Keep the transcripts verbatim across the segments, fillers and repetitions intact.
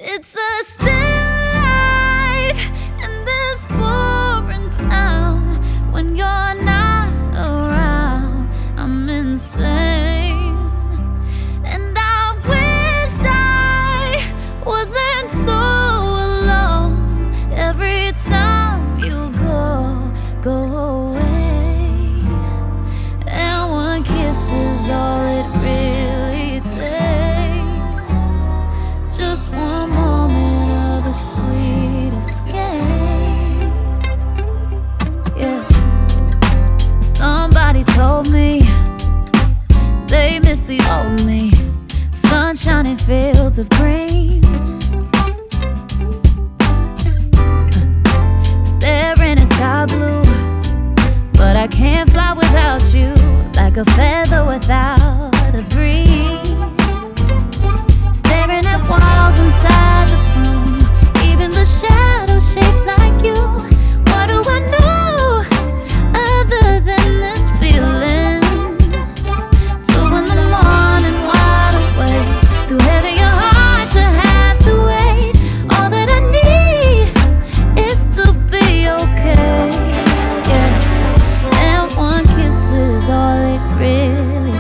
It's a still life in this boring town. When you're not around, I'm insane. And I wish I wasn't so alone. Every time you go, go away. And one kiss is all it really takes. Just one moment of a sweet escape. Yeah. Somebody told me they miss the old me. Sunshine in fields of green. Staring at sky blue, but I can't fly without you, like a feather without a breeze. Staring at walls inside the room, even the shadows shaped like you. What do I know other than this feeling? Two in the morning, wide awake, too heavy a heart to have to wait. All that I need is to be okay. Yeah. And one kiss is all it really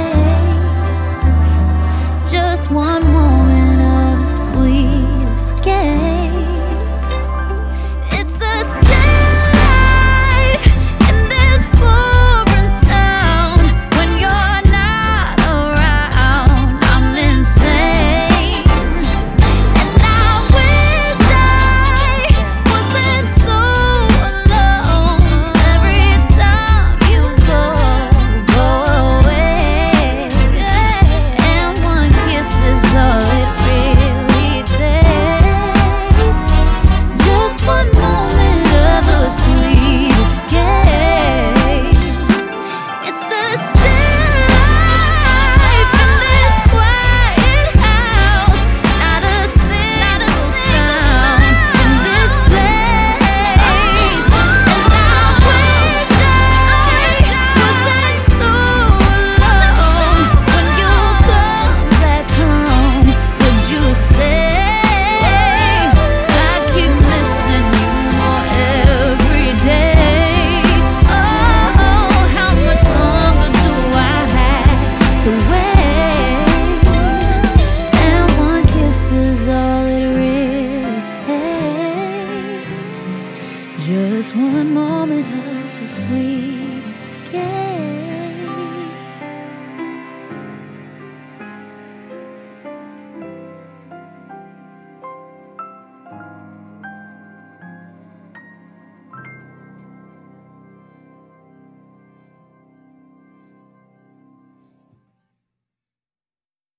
takes. Just one moment of a sweet escape. It's a still life in this boring town. When you're not around, I'm insane. And I wish I wasn't so alone. Every time you go, go away. And one kiss is all it really takes. Just one moment of a sweet escape. It's a still life in this quiet house. Not a single sound in this place. And I wish I wasn't so alone. When you come back home, would you stay? I keep missing you more every day. Oh, how much longer do I have to wait? And one kiss is all it really takes. Just one moment of a sweet escape.